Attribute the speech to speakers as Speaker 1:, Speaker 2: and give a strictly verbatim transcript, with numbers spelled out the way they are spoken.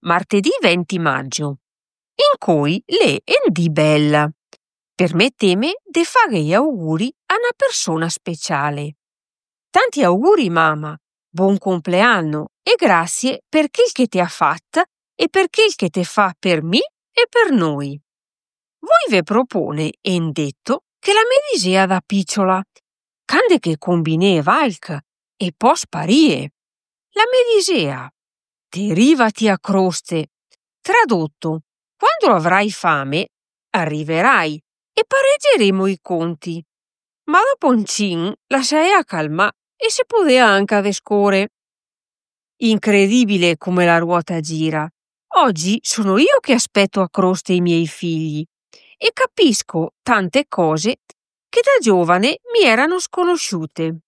Speaker 1: martedì venti maggio, in cui le en di bella. Permetteme de fare gli auguri a una persona speciale. Tanti auguri, mamma, buon compleanno e grazie per quel che te ha fatta e per quel che te fa per me e per noi. Voi ve propone en detto che la medisea da picciola, cande che combinee valc e poi sparie. La medisea, derivati a croste. Tradotto, quando avrai fame, arriverai e pareggeremo i conti. Ma da Poncin lasciai calma e se podea anche vescore. Incredibile come la ruota gira. Oggi sono io che aspetto a croste i miei figli e capisco tante cose che da giovane mi erano sconosciute.